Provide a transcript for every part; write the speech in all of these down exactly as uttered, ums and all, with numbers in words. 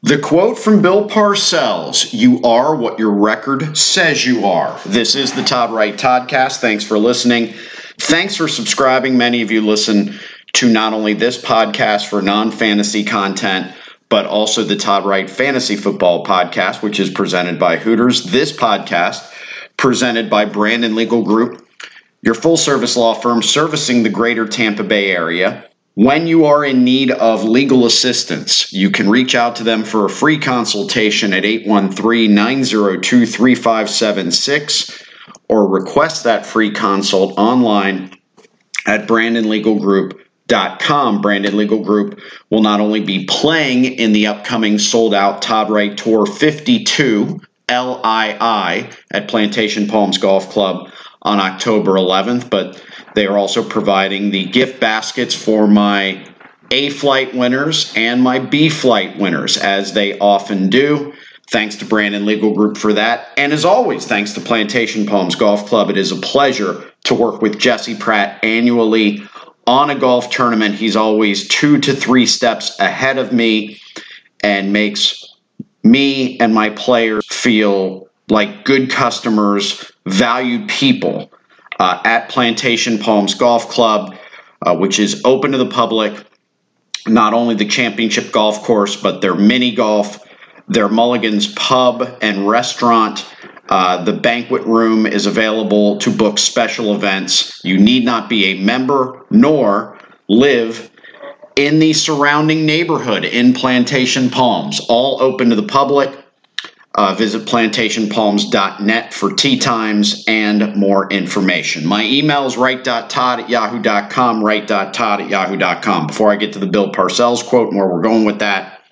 The quote from Bill Parcells, "You are what your record says you are." This is the Todd Wright Toddcast. Thanks for listening. Thanks for subscribing. Many of you listen to not only this podcast for non-fantasy content, but also the Todd Wright Fantasy Football Podcast, which is presented by Hooters. This podcast presented by Brandon Legal Group, your full-service law firm servicing the greater Tampa Bay area. When you are in need of legal assistance, you can reach out to them for a free consultation at eight one three, nine zero two, three five seven six or request that free consult online at brandon legal group dot com. Brandon Legal Group will not only be playing in the upcoming sold-out Todd Wright Tour fifty-two L I I at Plantation Palms Golf Club on October eleventh, but they are also providing the gift baskets for my A flight winners and my B flight winners, as they often do. Thanks to Brandon Legal Group for that. And as always, thanks to Plantation Palms Golf Club. It is a pleasure to work with Jesse Pratt annually on a golf tournament. He's always two to three steps ahead of me and makes me and my players feel like good customers, valued people. Uh, at Plantation Palms Golf Club, uh, which is open to the public, not only the championship golf course, but their mini golf, their Mulligan's Pub and Restaurant. Uh, the banquet room is available to book special events. You need not be a member nor live in the surrounding neighborhood in Plantation Palms. All open to the public. Uh, visit plantation palms dot net for tee times and more information. My email is wright dot todd at yahoo dot com, wright dot todd at yahoo dot com. Before I get to the Bill Parcells quote and where we're going with that.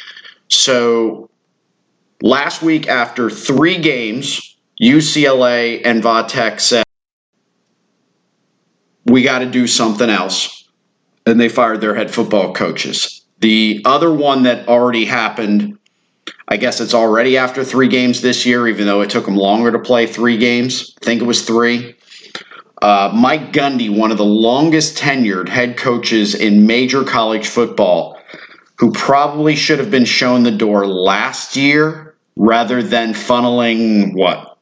So last week, after three games, U C L A and Vatek said, we got to do something else. And they fired their head football coaches. The other one that already happened, I guess it's already after three games this year, even though it took them longer to play three games. I think it was three. Uh, Mike Gundy, one of the longest tenured head coaches in major college football, who probably should have been shown the door last year rather than funneling, what,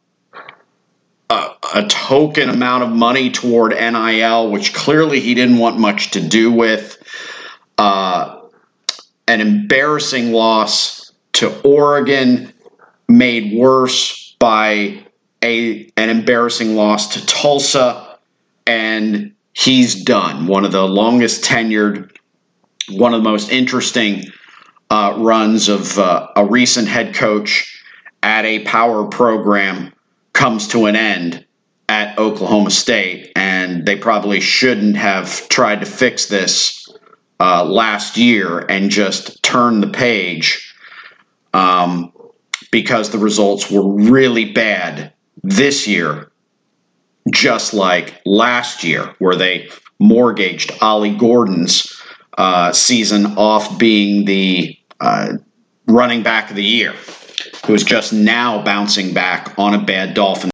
a, a token amount of money toward N I L, which clearly he didn't want much to do with. Uh, an embarrassing loss to Oregon, made worse by a an embarrassing loss to Tulsa, and he's done. One of the longest tenured, one of the most interesting uh, runs of uh, a recent head coach at a power program comes to an end at Oklahoma State, and they probably shouldn't have tried to fix this uh, last year and just turn the page. Um, because the results were really bad this year, just like last year, where they mortgaged Ollie Gordon's uh, season off being the uh, running back of the year, who is just now bouncing back on a bad Dolphin.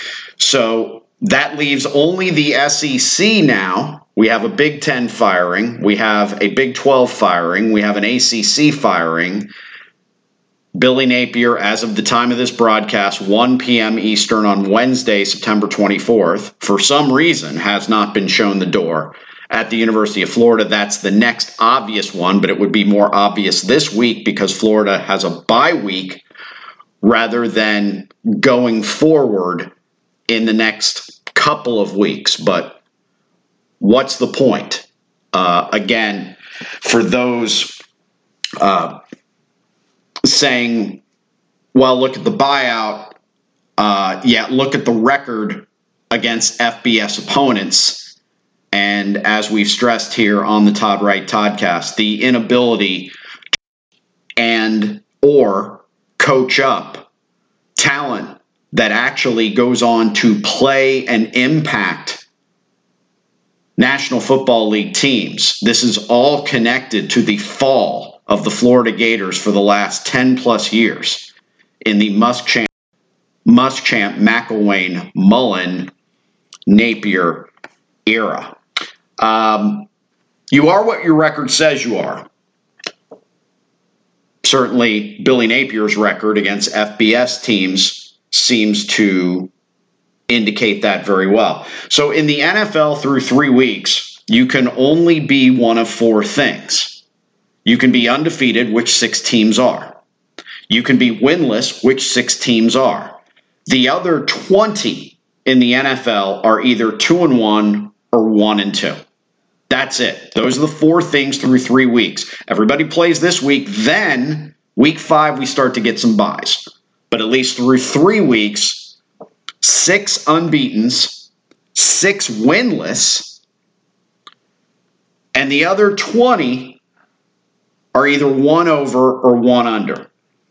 So that leaves only the S E C now. We have a Big Ten firing. We have a Big twelve firing. We have an A C C firing. Billy Napier, as of the time of this broadcast, one p.m. Eastern on Wednesday, September twenty-fourth, for some reason has not been shown the door at the University of Florida. That's the next obvious one, but it would be more obvious this week because Florida has a bye week rather than going forward in the next couple of weeks. But what's the point? Uh, again, for those uh, saying, well, look at the buyout. Uh, yeah, look at the record against F B S opponents. And as we've stressed here on the Todd Wright Toddcast, the inability and or coach up talent that actually goes on to play and impact National Football League teams. This is all connected to the fall of the Florida Gators for the last ten plus years in the Muschamp, Muschamp, McElwain, Mullen, Napier era. Um, you are what your record says you are. certainly Billy Napier's record against F B S teams seems to indicate that very well. So in the N F L through three weeks, you can only be one of four things. You can be undefeated, which six teams are. You can be winless, which six teams are. The other twenty in the N F L are either two and one or one and two. That's it. Those are the four things through three weeks. Everybody plays this week. Then week five, we start to get some buys. But at least through three weeks, six unbeatens, six winless, and the other twenty are either one over or one under.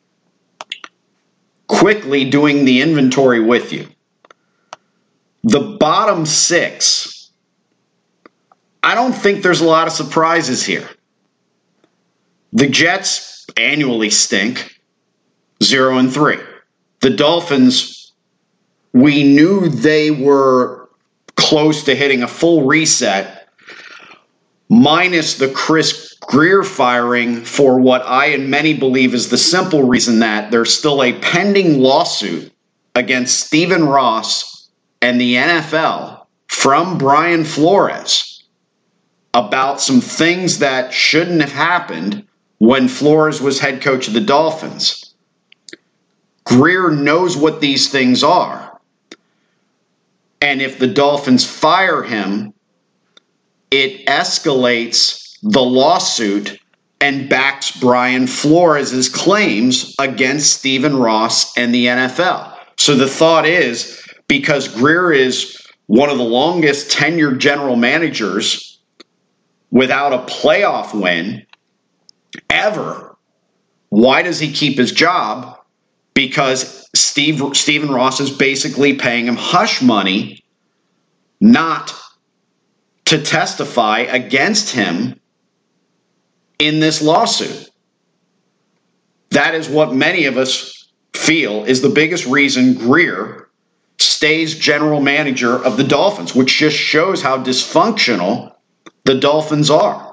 Quickly doing the inventory with you. The bottom six, I don't think there's a lot of surprises here. The Jets annually stink, zero and three. The Dolphins, we knew they were close to hitting a full reset, minus the Chris Grier firing for what I and many believe is the simple reason that there's still a pending lawsuit against Stephen Ross and the N F L from Brian Flores about some things that shouldn't have happened when Flores was head coach of the Dolphins. Grier knows what these things are. And if the Dolphins fire him, it escalates the lawsuit and backs Brian Flores' claims against Stephen Ross and the N F L. So the thought is, because Grier is one of the longest tenured general managers without a playoff win ever, why does he keep his job? Because Steve, Stephen Ross is basically paying him hush money not to testify against him in this lawsuit. That is what many of us feel is the biggest reason Grier stays general manager of the Dolphins, which just shows how dysfunctional the Dolphins are.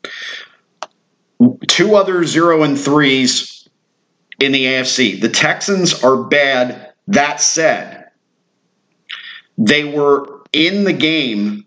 Two other zero and threes in the A F C. The Texans are bad. That said, they were in the game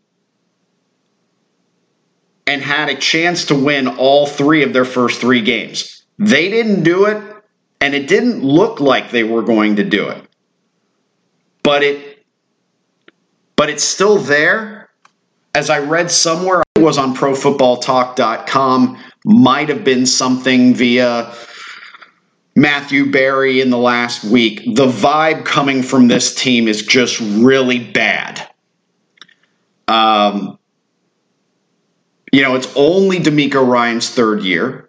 and had a chance to win all three of their first three games. They didn't do it, and it didn't look like they were going to do it. But it, but it's still there. As I read somewhere, it was on pro football talk dot com, might have been something via Matthew Berry in the last week. The vibe coming from this team is just really bad. Um, you know, it's only D'Amico Ryan's third year,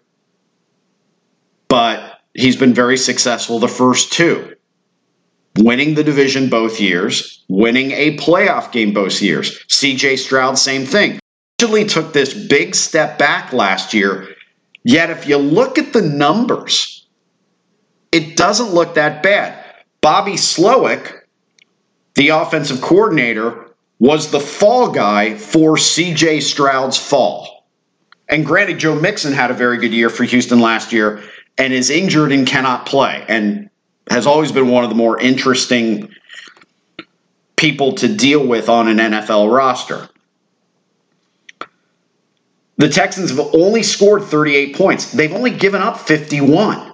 but he's been very successful the first two. Winning the division both years, winning a playoff game both years. C J Stroud, same thing. Actually took this big step back last year, yet if you look at the numbers, it doesn't look that bad. Bobby Slowick, the offensive coordinator, was the fall guy for C J Stroud's fall. And granted, Joe Mixon had a very good year for Houston last year and is injured and cannot play, and has always been one of the more interesting people to deal with on an N F L roster. The Texans have only scored thirty-eight points. They've only given up fifty-one.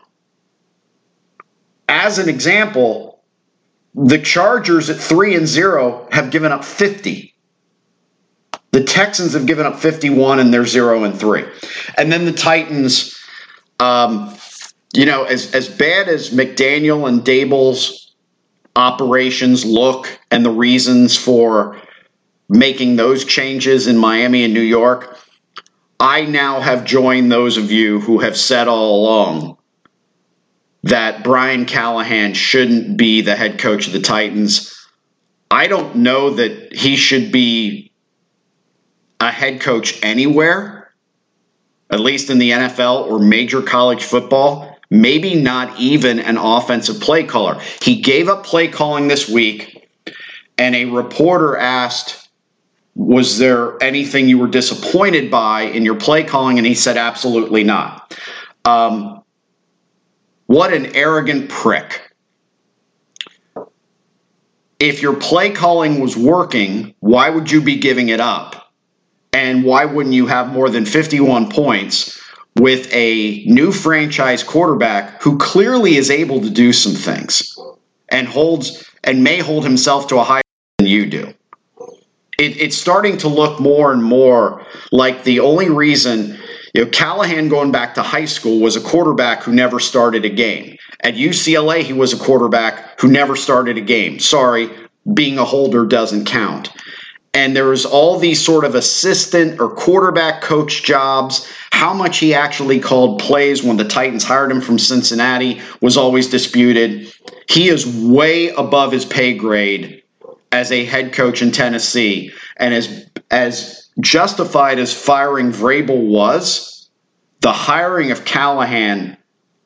As an example, the Chargers at three and zero have given up fifty. The Texans have given up fifty-one and they're zero and three. And then the Titans, um, you know, as, as bad as McDaniel and Dable's operations look and the reasons for making those changes in Miami and New York, I now have joined those of you who have said all along that Brian Callahan shouldn't be the head coach of the Titans. I don't know that he should be a head coach anywhere, at least in the N F L or major college football. Maybe not even an offensive play caller. He gave up play calling this week, and a reporter asked, was there anything you were disappointed by in your play calling? And he said, absolutely not. Um, What an arrogant prick. If your play calling was working, why would you be giving it up? And why wouldn't you have more than fifty-one points with a new franchise quarterback who clearly is able to do some things and holds and may hold himself to a higher than you do? It, it's starting to look more and more like the only reason, you know, Callahan going back to high school was a quarterback who never started a game. At U C L A, he was a quarterback who never started a game. Sorry, being a holder doesn't count. And there was all these sort of assistant or quarterback coach jobs. How much he actually called plays when the Titans hired him from Cincinnati was always disputed. He is way above his pay grade as a head coach in Tennessee. And as, as justified as firing Vrabel was, the hiring of Callahan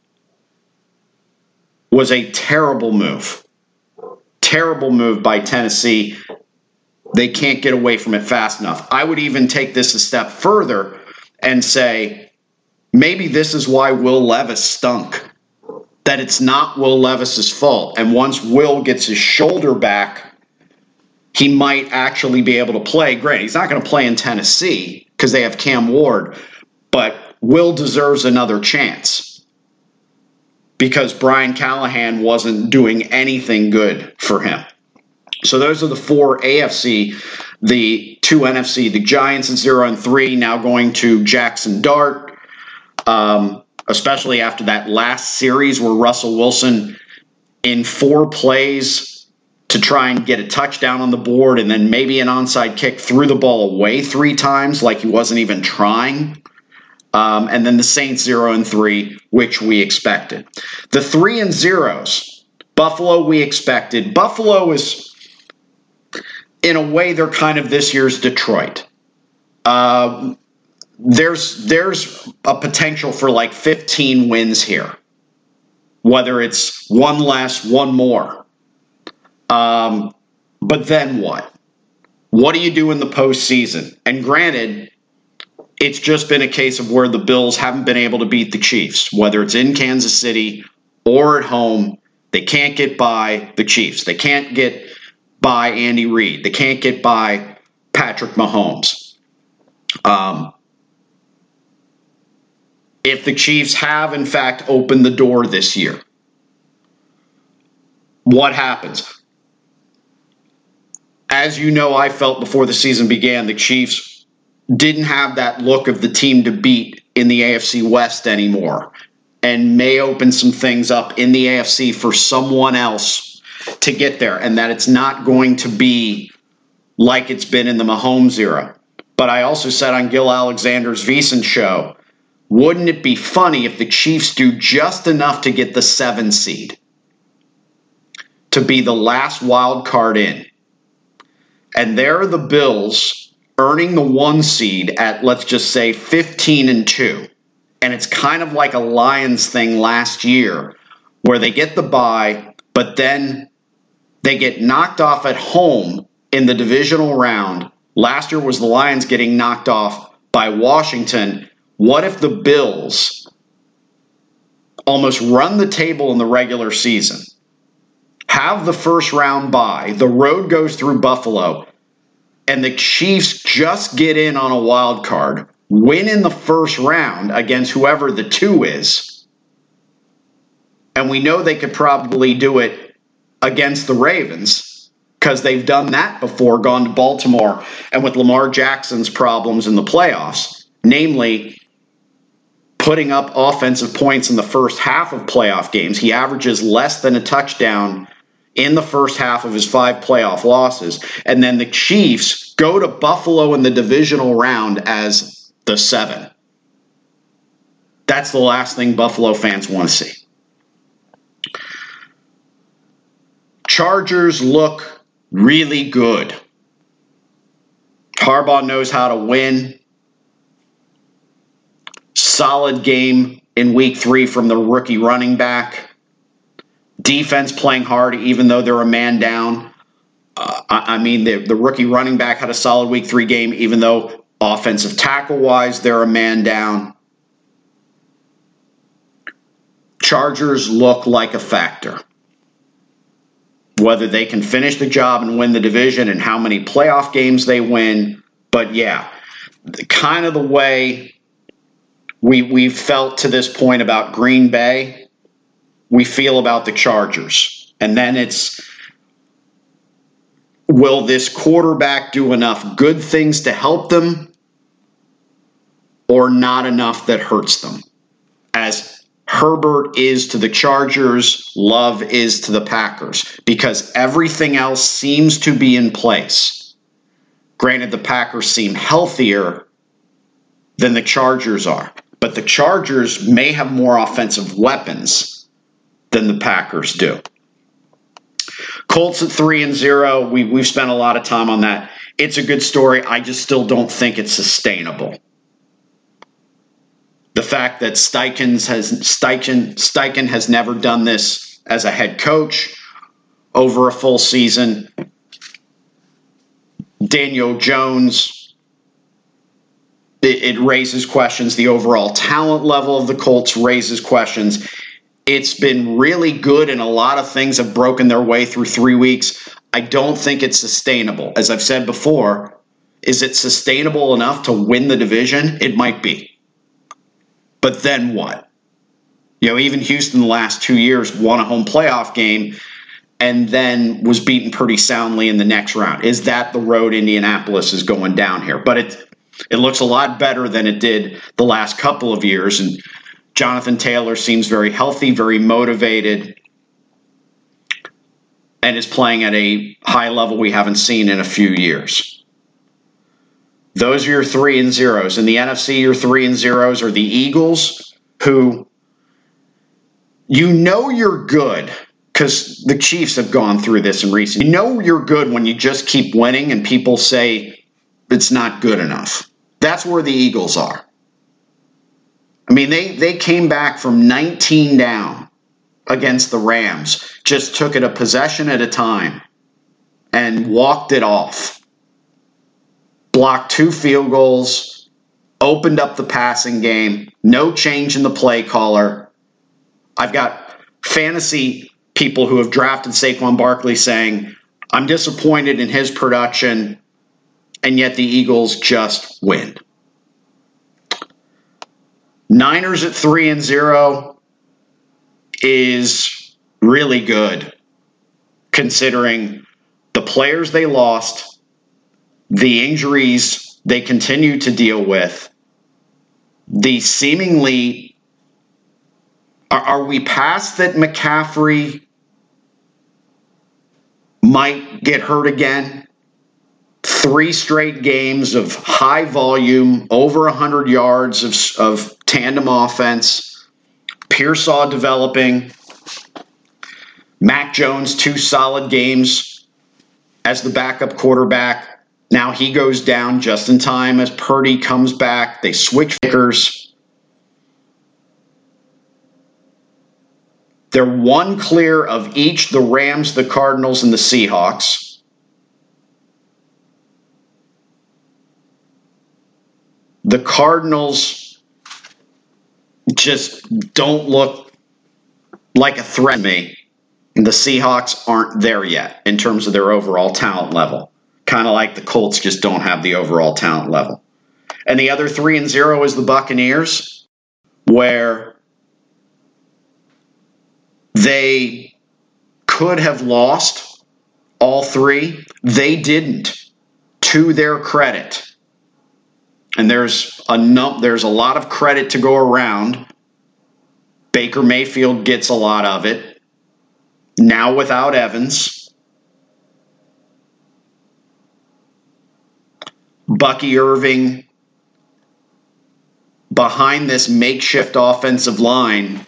was a terrible move. Terrible move by Tennessee. They can't get away from it fast enough. I would even take this a step further and say maybe this is why Will Levis stunk. That it's not Will Levis's fault. And once Will gets his shoulder back, he might actually be able to play. Great. He's not going to play in Tennessee because they have Cam Ward, but Will deserves another chance because Brian Callahan wasn't doing anything good for him. So those are the four A F C, the two N F C, the Giants at zero and three, now going to Jackson Dart, um, especially after that last series where Russell Wilson in four plays to try and get a touchdown on the board and then maybe an onside kick threw the ball away three times like he wasn't even trying. Um, and then the Saints zero and three, which we expected. The three and zeros, Buffalo we expected. Buffalo is, in a way, they're kind of this year's Detroit. Uh, there's there's a potential for like fifteen wins here, whether it's one less, one more. Um, but then what? What do you do in the postseason? And granted, it's just been a case of where the Bills haven't been able to beat the Chiefs, whether it's in Kansas City or at home. They can't get by the Chiefs. They can't get by Andy Reid. They can't get by Patrick Mahomes. Um, if the Chiefs have, in fact, opened the door this year, what happens? As you know, I felt before the season began, the Chiefs didn't have that look of the team to beat in the A F C West anymore and may open some things up in the A F C for someone else to get there, and that it's not going to be like it's been in the Mahomes era. But I also said on Gil Alexander's VSiN show, wouldn't it be funny if the Chiefs do just enough to get the seven seed, to be the last wild card in? And there are the Bills earning the one seed at, let's just say, fifteen and two. And it's kind of like a Lions thing last year where they get the bye, but then they get knocked off at home in the divisional round. Last year was the Lions getting knocked off by Washington. What if the Bills almost run the table in the regular season, have the first round bye, the road goes through Buffalo, and the Chiefs just get in on a wild card, win in the first round against whoever the two is, and we know they could probably do it against the Ravens because they've done that before, gone to Baltimore, and with Lamar Jackson's problems in the playoffs, namely putting up offensive points in the first half of playoff games. He averages less than a touchdown in the first half of his five playoff losses. And then the Chiefs go to Buffalo in the divisional round as the seven. That's the last thing Buffalo fans want to see. Chargers look really good. Harbaugh knows how to win. Solid game in week three from the rookie running back. Defense playing hard even though they're a man down. Uh, I, I mean, the, the rookie running back had a solid week three game even though offensive tackle-wise they're a man down. Chargers look like a factor. Whether they can finish the job and win the division and how many playoff games they win. But yeah, kind of the way we, we've felt to this point about Green Bay, we feel about the Chargers. And then it's, will this quarterback do enough good things to help them or not enough that hurts them? As Herbert is to the Chargers, Love is to the Packers, because everything else seems to be in place. Granted, the Packers seem healthier than the Chargers are, but the Chargers may have more offensive weapons than the Packers do. Colts at three and zero. We, we've spent a lot of time on that. It's a good story. I just still don't think it's sustainable. The fact that Steichen has Steichen, Steichen has never done this as a head coach over a full season. Daniel Jones, it, it raises questions. The overall talent level of the Colts raises questions. It's been really good, and a lot of things have broken their way through three weeks. I don't think it's sustainable. As I've said before, is it sustainable enough to win the division? It might be. But then what? You know, even Houston the last two years won a home playoff game and then was beaten pretty soundly in the next round. Is that the road Indianapolis is going down here? But it it looks a lot better than it did the last couple of years. And Jonathan Taylor seems very healthy, very motivated, and is playing at a high level we haven't seen in a few years. Those are your three and zeros. In the N F C, your three and zeros are the Eagles, who you know you're good because the Chiefs have gone through this in recent. You know you're good when you just keep winning and people say it's not good enough. That's where the Eagles are. I mean, they, they came back from nineteen down against the Rams, just took it a possession at a time and walked it off. Blocked two field goals, opened up the passing game, no change in the play caller. I've got fantasy people who have drafted Saquon Barkley saying, I'm disappointed in his production, and yet the Eagles just win. Niners at three and zero is really good, considering the players they lost, the injuries they continue to deal with, the seemingly, are, are we past that McCaffrey might get hurt again? Three straight games of high volume, over one hundred yards of, of tandem offense, Pearsall developing, Mac Jones, two solid games as the backup quarterback. Now he goes down just in time as Purdy comes back. They switch kickers. They're one clear of each, the Rams, the Cardinals, and the Seahawks. The Cardinals just don't look like a threat to me. And the Seahawks aren't there yet in terms of their overall talent level. Kind of like the Colts just don't have the overall talent level. And the other three and zero is the Buccaneers, where they could have lost all three. They didn't, to their credit. And there's a num- there's a lot of credit to go around. Baker Mayfield gets a lot of it. Now without Evans. Bucky Irving behind this makeshift offensive line,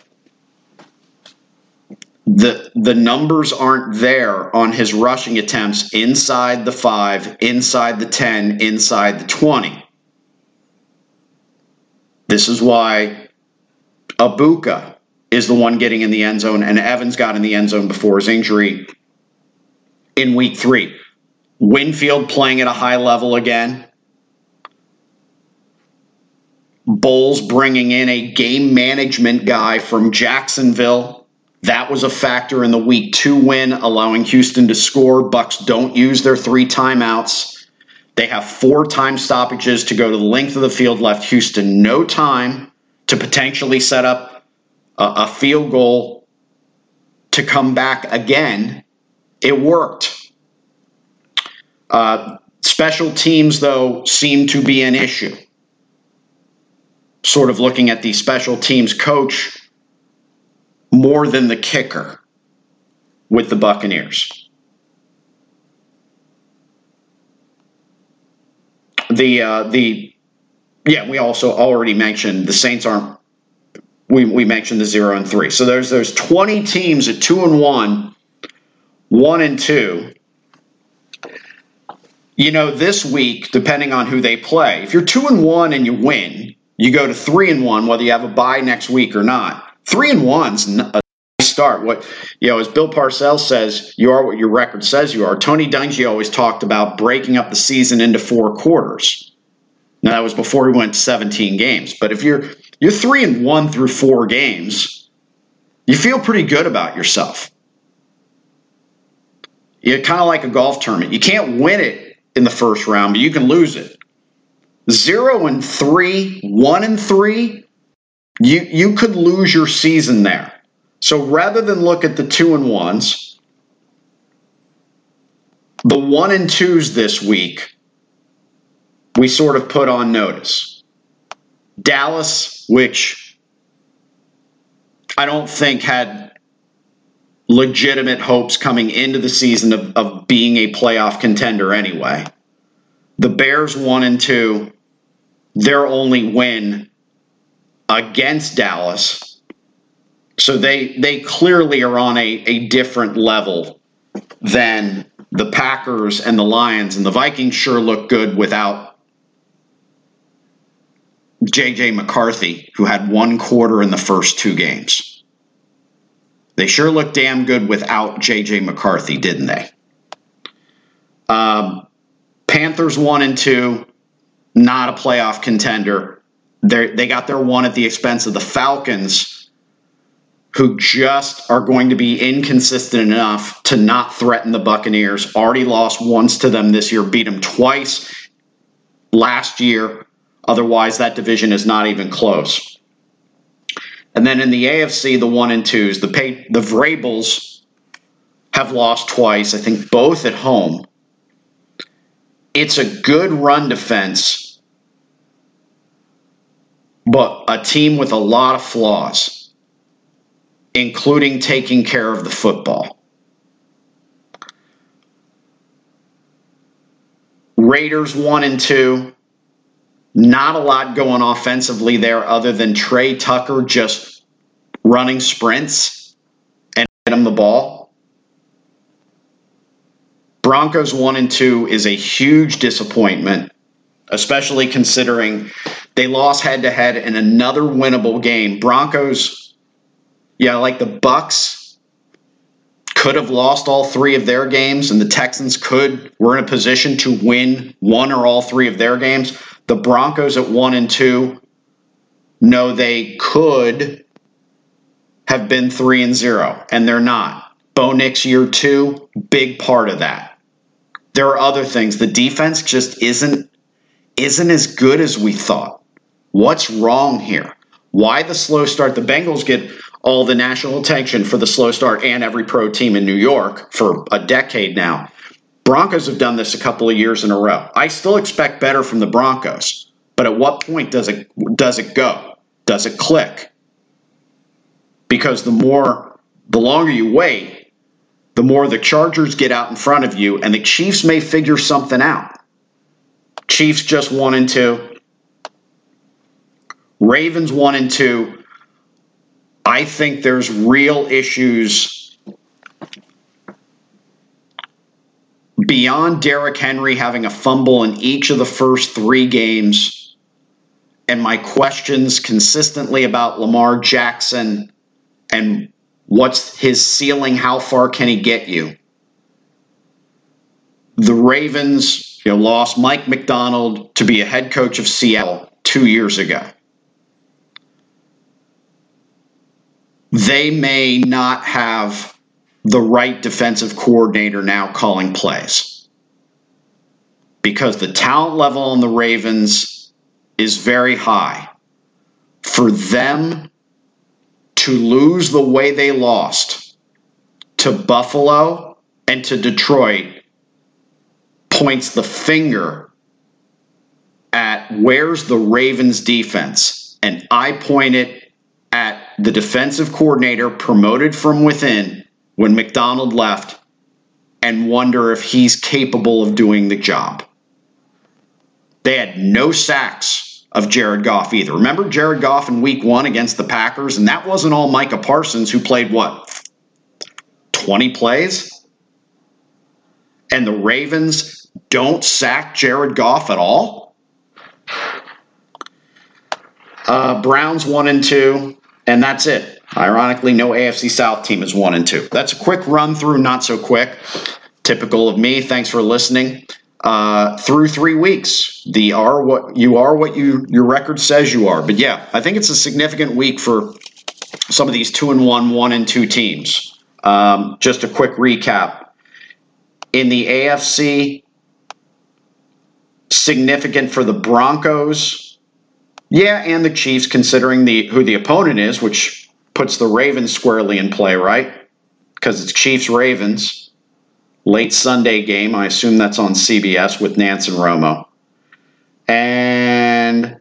the the numbers aren't there on his rushing attempts inside the five, inside the ten, inside the twenty. This is why Abuka is the one getting in the end zone, and Evans got in the end zone before his injury in week three. Winfield playing at a high level again. Bowles bringing in a game management guy from Jacksonville. That was a factor in the week two win, allowing Houston to score. Bucks don't use their three timeouts. They have four time stoppages to go to the length of the field, left Houston no time to potentially set up a, a field goal to come back again. It worked. Uh, special teams, though, seem to be an issue. Sort of looking at the special teams coach more than the kicker with the Buccaneers. The, uh, the, yeah, we also already mentioned the Saints aren't, we, we mentioned the zero and three. So there's, there's twenty teams at two and one, one and two. You know, this week, depending on who they play, if you're two and one and you win, you go to three and one, whether you have a bye next week or not. Three and one's a start. What, you know, as Bill Parcells says, you are what your record says you are. Tony Dungy always talked about breaking up the season into four quarters. Now, that was before he went to seventeen games. But if you're you're three and one through four games, you feel pretty good about yourself. You're kind of like a golf tournament. You can't win it in the first round, but you can lose it. Zero and three, one and three, you you could lose your season there. So rather than look at the two and ones, the one and twos this week, we sort of put on notice. Dallas, which I don't think had legitimate hopes coming into the season of, of being a playoff contender anyway. The Bears one and two, their only win against Dallas. So they they clearly are on a, a different level than the Packers and the Lions. And the Vikings sure look good without J J McCarthy, who had one quarter in the first two games. They sure looked damn good without J J McCarthy, didn't they? Um, Panthers one and two, not a playoff contender. They they got their one at the expense of the Falcons, who just are going to be inconsistent enough to not threaten the Buccaneers. Already lost once to them this year, beat them twice last year. Otherwise, that division is not even close. And then in the A F C, the one and twos, the pay, the Vrabels have lost twice, I think both at home. It's a good run defense, but a team with a lot of flaws, including taking care of the football. Raiders one and two. Not a lot going offensively there other than Trey Tucker just running sprints and get him the ball. Broncos one and two is a huge disappointment, especially considering they lost head-to-head in another winnable game. Broncos, yeah, like the Bucks could have lost all three of their games, and the Texans could were in a position to win one or all three of their games. The Broncos at one and two know they could have been three and zero, and they're not. Bo Nix year two, big part of that. There are other things. The defense just isn't isn't as good as we thought. What's wrong here? Why the slow start? The Bengals get all the national attention for the slow start and every pro team in New York for a decade now. Broncos have done this a couple of years in a row. I still expect better from the Broncos, but at what point does it does it go? Does it click? Because the more, the longer you wait, the more the Chargers get out in front of you, and the Chiefs may figure something out. Chiefs just one and two. Ravens one and two. I think there's real issues beyond Derrick Henry having a fumble in each of the first three games, and my questions consistently about Lamar Jackson and what's his ceiling, how far can he get you? The Ravens, you know, lost Mike McDonald to be a head coach of Seattle two years ago. they may not have the right defensive coordinator now calling plays. Because the talent level on the Ravens is very high. For them to lose the way they lost to Buffalo and to Detroit points the finger at where's the Ravens defense. And I point it at the defensive coordinator promoted from within when McDonald left and wonder if he's capable of doing the job. They had no sacks of Jared Goff either. Remember Jared Goff in week one against the Packers? And that wasn't all Micah Parsons, who played, what, twenty plays? And the Ravens don't sack Jared Goff at all? Uh, Browns one and two, and that's it. Ironically, no A F C South team is one and two. That's a quick run through, not so quick. Typical of me. Thanks for listening. Uh, through three weeks, the are what you are, what you your record says you are. But yeah, I think it's a significant week for some of these two and one, one and two teams. Um, just a quick recap. In the A F C, significant for the Broncos. Yeah, and the Chiefs, considering the who the opponent is, which puts the Ravens squarely in play, right? Because it's Chiefs-Ravens. Late Sunday game. I assume that's on C B S with Nance and Romo. And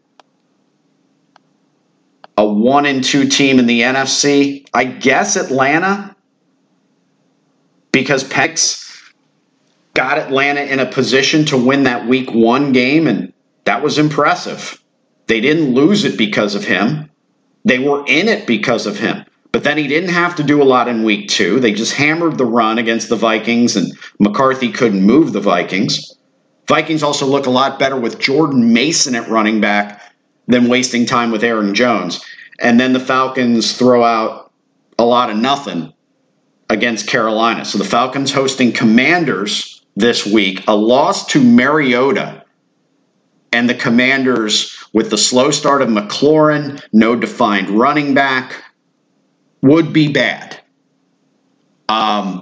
a one and two team in the N F C. I guess Atlanta, because Penix got Atlanta in a position to win that week one game, and that was impressive. They didn't lose it because of him. They were in it because of him. But then he didn't have to do a lot in week two. They just hammered the run against the Vikings, and McCarthy couldn't move the Vikings. Vikings also look a lot better with Jordan Mason at running back than wasting time with Aaron Jones. And then the Falcons throw out a lot of nothing against Carolina. So the Falcons hosting Commanders this week, a loss to Mariota. And the Commanders, with the slow start of McLaurin, no defined running back, would be bad. Um,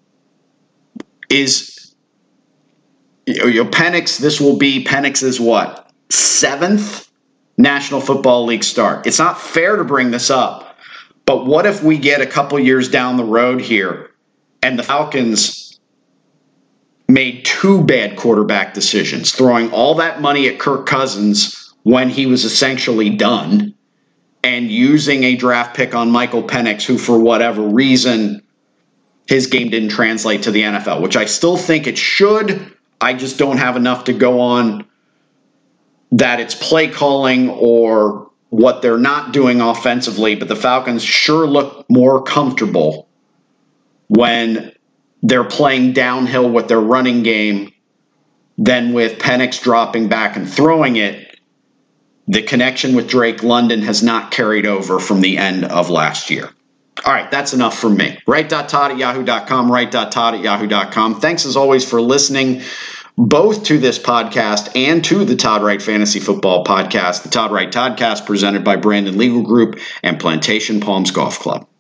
is you know, Penix, this will be Penix's what? Seventh National Football League start. It's not fair to bring this up, but what if we get a couple years down the road here and the Falcons made two bad quarterback decisions, throwing all that money at Kirk Cousins when he was essentially done, and using a draft pick on Michael Penix, who for whatever reason, his game didn't translate to the N F L, which I still think it should. I just don't have enough to go on that it's play calling or what they're not doing offensively, but the Falcons sure look more comfortable when they're playing downhill with their running game than with Penix dropping back and throwing it. The connection with Drake London has not carried over from the end of last year. All right, that's enough from me. write dot todd at yahoo dot com, write dot todd at yahoo dot com. Thanks as always for listening both to this podcast and to the Todd Wright Fantasy Football Podcast, the Todd Wright Toddcast, presented by Brandon Legal Group and Plantation Palms Golf Club.